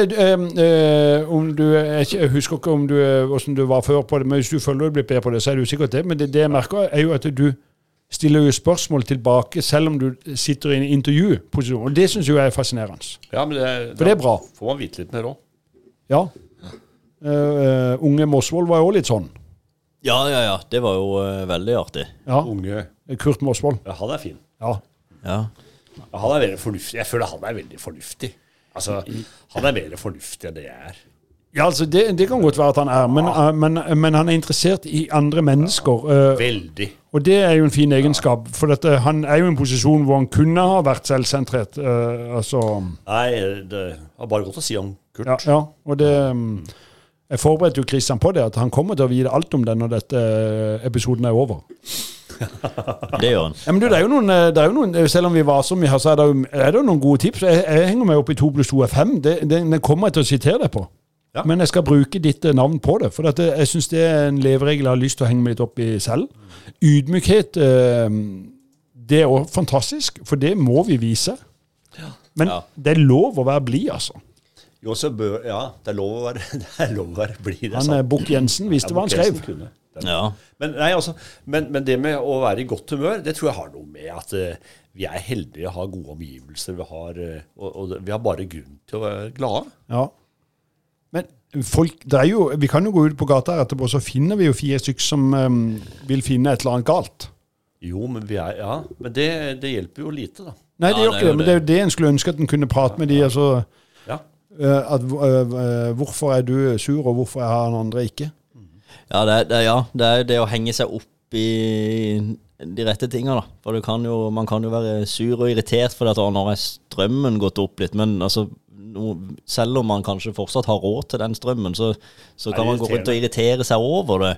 jeg husker ikke hvordan du var før på det, men hvis du føler du blir bedre på det, så er det jo sikkert det. Men det jeg merker er jo at du stiller jo spørsmål tilbake, selv om du sitter i en intervjuposisjon, og det synes jeg er fascinerende. Ja, men for det er bra. Får man vite litt mer også. Ja. Unge Mosvold var jo også litt sånn. Ja, det var jo veldig artig. Ja, Unge Kurt Mosvold. Ja, han er fin. Ja. Han er veldig fornuftig. Jeg føler han er veldig fornuftig. Altså, han er mer fornuftig enn det jeg er. Ja, altså, det kan godt være at han er, men han er interessert i andre mennesker. Veldig. Og det er jo en fin egenskap, for han er jo i en posisjon hvor han kunne ha vært selvsentrert. Nei, det har bare godt å si om Kurt. Ja, og det... Jeg forberedte jo Kristian på det, at han kommer til å vite alt om det når dette episoden er over. Det gjør han. Ja, men det er jo noen, selv om vi var som vi har, så er det jo noen gode tips. Jeg henger meg opp i 2 + 2 er 5. Det kommer jeg til å sitere deg på. Ja. Men jeg skal bruke ditt navn på det, for jeg synes det en leveregel jeg har lyst til å henge meg litt opp i selv. Ydmykhet, det også fantastisk, for det må vi vise. Men det lov å være blid, altså. Jo, så det er lov å være blid. Han Bukk Jensen visste hva han skrev. Men det med å være i godt humør, det tror jeg har noe med at vi heldige å ha gode omgivelser, og vi har bare grunn til å være glade. Ja. Men folk, vi kan jo gå ut på gata her etterpå, så finner vi jo 4 stykker som vil finne et eller annet galt. Jo, men men det hjelper jo lite da. Nei, det gjør ikke det, men det er jo det en skulle ønske at en kunne prate med de, altså, hvorfor er du sur, og hvorfor er han andre ikke? Ja, det er det å henge seg opp i de rette tingene da. For man kan jo være sur og irritert for at nå har strømmen gått opp litt, men altså, selv om man kanskje fortsatt har råd til den strømmen, så kan man gå rundt og irritere seg over det,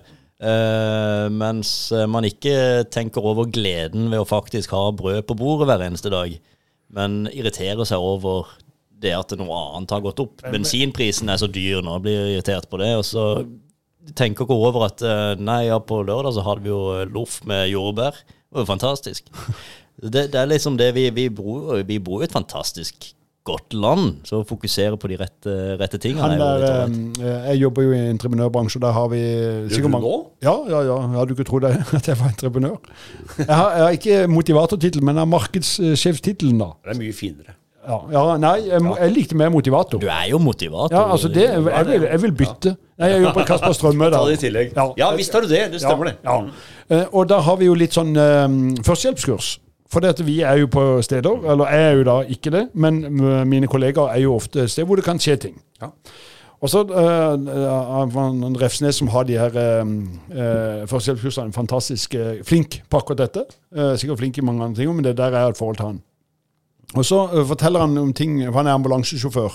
mens man ikke tenker over gleden ved å faktisk ha brød på bordet hver eneste dag, men irriterer seg over det at noe annet har gått opp. Bensinprisen er så dyr nå, blir irritert på det, og så tenker ikke over at på lørdag så hadde vi jo loff med jordbær. Det var jo fantastisk. Det er liksom det vi bor jo et fantastisk godt land, så fokusere på de rette tingene. Jeg jobber jo i entreprenørbransjen, der har vi... Gjør du nå? Ja, hadde du ikke trodd at jeg var entreprenør? Jeg har ikke motivatortitel, men jeg har markedssjefstitelen da. Det er mye finere. Jeg likte mer motivator. Du er jo motivator. Ja, altså jeg vil bytte. Jeg jobber på Kasper Strømme da. Ta det i tillegg. Ja, visst har du det stemmer det. Ja. Og da har vi jo litt sånn førstehjelpskurs. For vi er jo på steder, eller jeg er jo da ikke det, men mine kollegaer er jo ofte steder hvor det kan skje ting. Ja. Og så Refsnes som har de her førstehjelpskursene, fantastisk flink på akkurat dette. Sikkert flink i mange andre ting, men det der er et forhold til han. Og så forteller han om ting, for han er ambulansesjåfør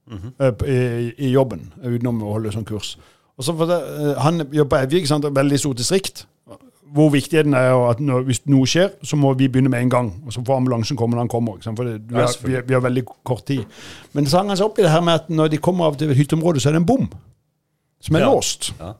i jobben, utenom å holde sånn kurs. Og så han jobber på Evje, ikke sant, veldig stort distrikt, hvor viktigheten er at hvis noe skjer, så må vi begynne med en gang, og så får ambulansen komme når han kommer, ikke sant? For vi har veldig kort tid. Men så hang han seg opp i det her med at når de kommer av til hytteområdet, så er det en bom som er låst. Ja.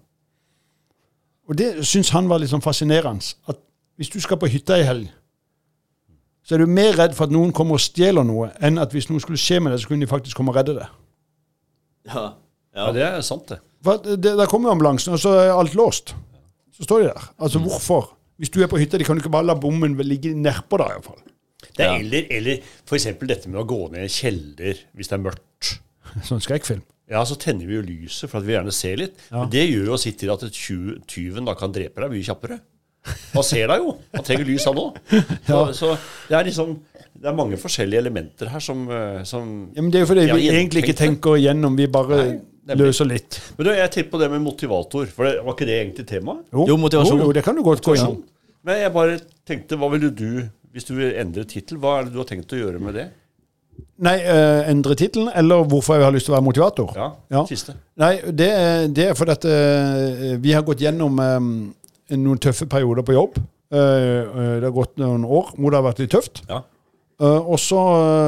Og det synes han var litt sånn fascinerende, at hvis du skal på hytta i helg, så er du mer redd for at noen kommer og stjeler noe, enn at hvis noe skulle skje med det, så kunne de faktisk komme og redde det. Ja, det er sant det. For der kommer ambulansen, og så er alt låst. Så står de der. Altså, hvorfor? Hvis du er på hytta, de kan du ikke bare la bommen ligge nedpå deg i hvert fall. Det er, eller for eksempel dette med å gå ned i kjeller hvis det er mørkt. Sånn skrekkfilm. Ja, så tenner vi jo lyset for at vi gjerne ser litt. Ja. Men det gjør jo sitt til at tyven da kan drepe deg mye kjappere. Man ser deg jo. Man trenger lys av nå. Så det er liksom, det er mange forskjellige elementer her som ja, men det er jo fordi vi egentlig ikke tenker igjennom, vi bare løser litt. Men jeg tenker på det med motivator, for var ikke det egentlig tema? Jo, motivasjon. Jo, det kan du godt gå inn. Men jeg bare tenkte, hva ville du, hvis du vil endre titel, hva er det du har tenkt å gjøre med det? Nei, endre titelen, eller hvorfor jeg har lyst til å være motivator. Ja. Siste. Nei, det er fordi at vi har gått gjennom noen tøffe perioder på jobb. Det har gått noen år hvor det har vært litt tøft. Ja. Og så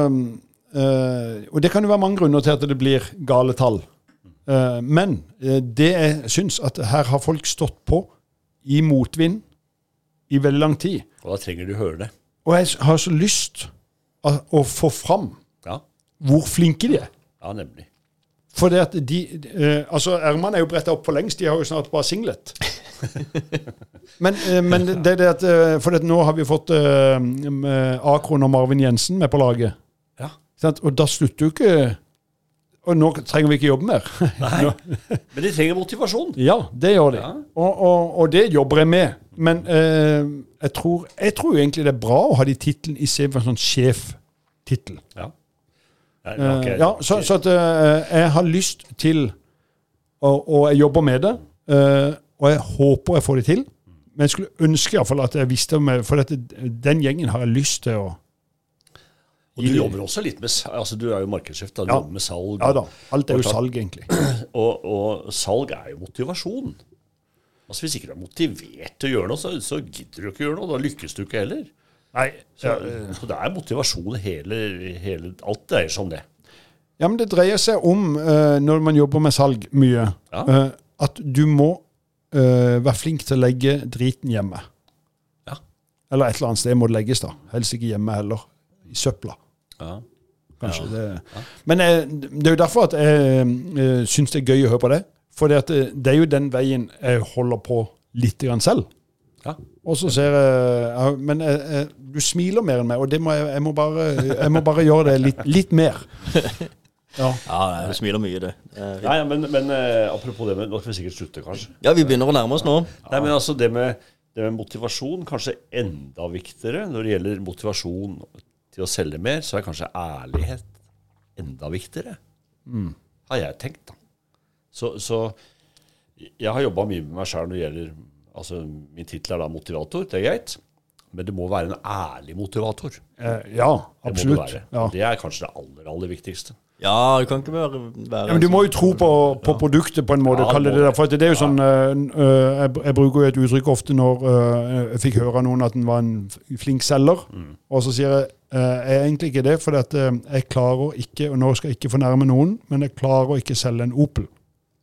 og det kan jo være mange grunner til at det blir gale tall. Men det jeg synes at her har folk stått på i motvind i veldig lang tid. Og da trenger du høre det. Og jeg har så lyst å få fram hvor flinke de er. Ja, nemlig. For det at altså Erman er jo brettet opp for lengst, de har jo snart bare singlet. men det er det at for det, nå har vi fått Akron og Marvin Jensen med på laget. Ja. Og da slutter jo ikke, og nå trenger vi ikke jobbe mer. Nei, men de trenger motivasjon. Ja, det gjør de. Ja. Og det jobber jeg med. Men jeg tror jo egentlig det er bra å ha de titlen i seg for en sånn sjef-titel. Ja. Så at jeg har lyst til og jeg jobber med det, og jeg håper jeg får det til, men jeg skulle ønske i hvert fall at jeg visste for den gjengen har jeg lyst til å og du jobber også litt med, altså du er jo markedssjef, du jobber med salg. Ja da, alt er jo salg egentlig. Og salg er jo motivasjon. Altså hvis ikke du er motivert til å gjøre noe, så gidder du ikke gjøre noe, da lykkes du ikke heller. Nei. Så det er motivasjon alt dreier seg om det. Ja, men det dreier seg om, når man jobber med salg mye, at du må være flink til å legge driten hjemme. Ja. Eller et eller annet sted må det legges da. Helst ikke hjemme heller. I søpla. Ja. Kanskje det. Men det er jo derfor at jeg synes det er gøy å høre på det. For det er jo den veien jeg holder på litt grann selv. Ja. Og så ser jeg, men du smiler mer enn meg, og det jeg må bare gjøre det litt mer. Ja, du smiler mye det. Nei, men apropos det med, nå skal vi sikkert slutte kanskje. Ja, vi begynner å nærme oss nå. Nei, men altså det med motivasjon, kanskje enda viktigere. Når det gjelder motivasjon til å selge mer, så er kanskje ærlighet enda viktigere. Har jeg tenkt da. Så jeg har jobbet mye med meg selv når det gjelder, altså min titel er da motivator, det er greit, men det må være en ærlig motivator. Ja, absolutt. Det må det være. Det er kanskje det aller viktigste. Ja, du kan ikke være ja, men du må jo tro på produktet på en måte, kalle det der, for det er jo sånn, jeg bruker jo et uttrykk ofte når jeg fikk høre av noen at den var en flink selger, og så sier jeg er egentlig ikke det, for jeg klarer ikke, og nå skal jeg ikke fornærme noen, men jeg klarer ikke selge en Opel.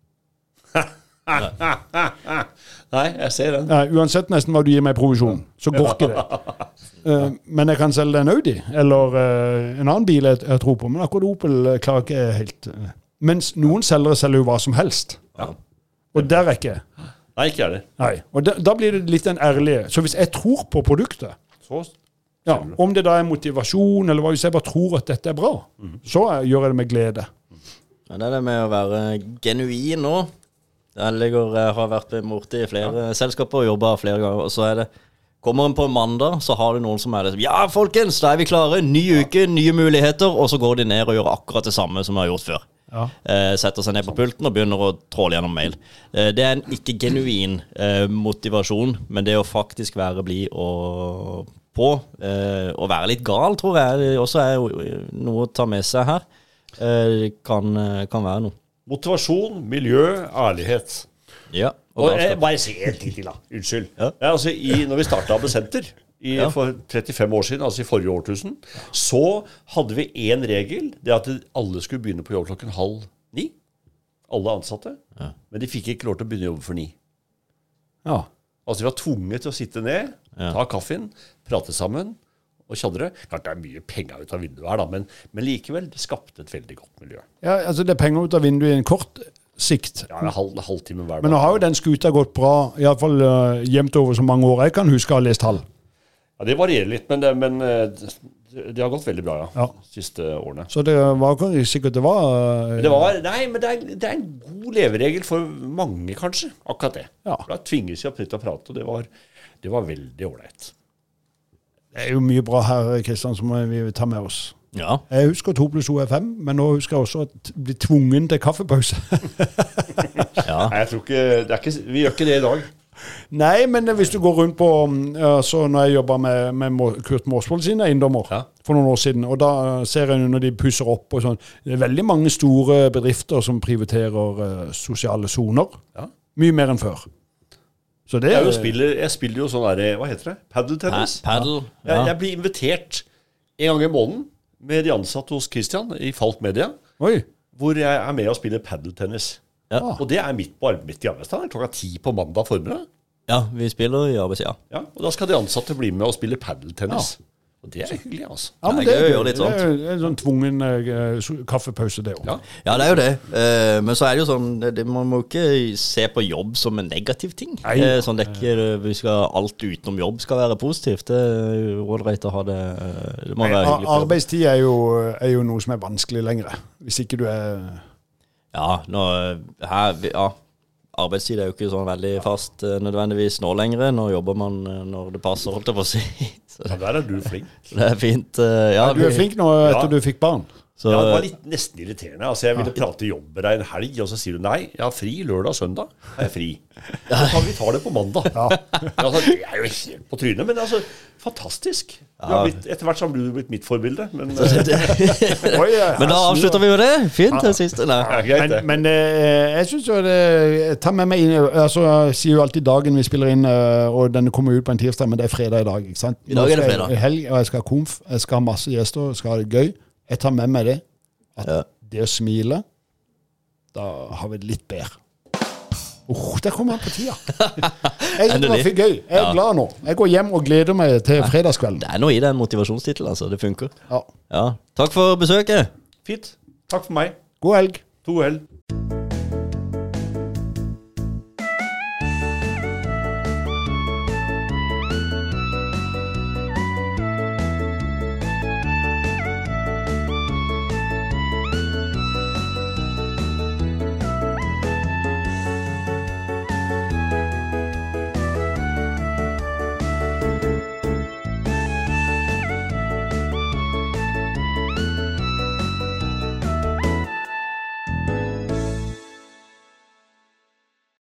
Nei, jeg ser den. Uansett nesten hva du gir meg i provisjon, så går ikke det. Men jeg kan selge en Audi, eller en annen bil jeg tror på, men akkurat Opel klarer ikke helt. Mens noen selgere selger jo hva som helst. Ja. Og der er ikke. Nei, ikke er det. Nei, og da blir det litt den ærlige. Så hvis jeg tror på produktet, ja, om det da er motivasjon, eller hvis jeg bare tror at dette er bra, så gjør jeg det med glede. Ja, det er det med å være genuin nå. Jeg har vært med borte i flere selskaper og jobbet flere ganger, og så kommer en på mandag, så har du noen som det ja folkens, da er vi klare, ny uke, nye muligheter, og så går de ned og gjør akkurat det samme som de har gjort før. Ja. Setter seg ned på pulten og begynner å tråle gjennom mail. Det er en ikke genuin motivasjon, men det å faktisk være blid og på, og være litt gal, tror jeg også er noe å ta med seg her. Kan være noe. Motivasjon, miljø, ærlighet. Ja. Og jeg bare sier en ting til da, unnskyld. Ja. Altså, når vi startet Abesenter for 35 år siden, altså i forrige årtusen, så hadde vi en regel, det at alle skulle begynne på jobb 8:30. Alle ansatte. Ja. Men de fikk ikke lov til å begynne å jobbe for 9. Ja. Altså vi var tvunget til å sitte ned, ta kaffen, prate sammen, og kjadre. Klart det er mye penger ut av vinduet her da, men likevel, det skapte et veldig godt miljø. Ja, altså det er penger ut av vinduet i en kort sikt. Ja, en halvtime hver dag. Men nå har jo den skuta gått bra, i hvert fall gjemt over så mange år. Jeg kan huske å ha lest tall. Ja, det varierer litt, men det har gått veldig bra, siste årene. Så det var ikke sikkert det var... Nei, men det er en god leveregel for mange, kanskje, akkurat det. Ja. Da tvinges jeg opp litt å prate, og det var veldig ordentlig. Det er jo mye bra her, Kristian, som vi vil ta med oss. Ja. Jeg husker 2 + 2 er 5, men nå husker jeg også å bli tvungen til kaffepause. Ja. Nei, jeg tror ikke, vi gjør ikke det i dag. Nei, men hvis du går rundt på, så når jeg jobbet med Kurt Morsvold sine eiendommer for noen år siden, og da ser jeg når de pusser opp og sånn, det er veldig mange store bedrifter som prioriterer sosiale zoner. Ja. Mye mer enn før. Så det jeg spiller jo sånn der, hva heter det? Paddeltennis. Paddle, ja. Jeg blir invitert en gang i måneden med de ansatte hos Christian i Falk Media, hvor jeg er med og spiller paddeltennis. Ja. Og det er midt i arbeidsdagen, 10:00 på mandag formiddag. Ja, vi spiller i arbeidstida. Ja, og da skal de ansatte bli med og spille paddeltennis. Ja. Og det er hyggelig, altså. Ja, men det er en sånn tvungen kaffepause, det også. Ja, det er jo det. Men så er det jo sånn, man må ikke se på jobb som en negativ ting. Sånn det ikke, alt utenom jobb skal være positivt. Det er jo ålreit å ha det. Det må være hyggelig. Arbeidstid er jo noe som er vanskelig lenger. Hvis ikke du er... Arbeidstid er jo ikke sånn veldig fast nødvendigvis nå lenger. Nå jobber man når det passer, holdt jeg på å si. Ja, der er du flink. Det er fint. Du er flink nå etter du fikk barn. Så, det var nesten irriterende. Altså, jeg ville prate jobber deg en helg, og så sier du nei, jeg har fri lørdag og søndag. Jeg er fri. Så vi tar det på mandag. Altså, det er jo helt på trynet, men altså, fantastisk. Etter hvert så har du blitt mitt forbilde. Men da avslutter vi jo det. Fint det siste. Men jeg synes jo det, ta med meg inn, altså, jeg sier jo alltid dagen vi spiller inn, og denne kommer ut på en tirsdag, men det er fredag i dag, ikke sant? I dag er det fredag. Helg, og jeg skal ha konf, jeg skal ha masse gjester, jeg skal ha det gøy. Jeg tar med meg det. At det å smile, da har vi det litt bedre. Der kommer han på tida. Det var for gøy. Jeg er glad nå. Jeg går hjem og gleder meg til fredagskvelden. Det noe i den motivasjonstitelen, altså. Det funker. Ja. Takk for besøket. Fint. Takk for meg. God helg. God helg.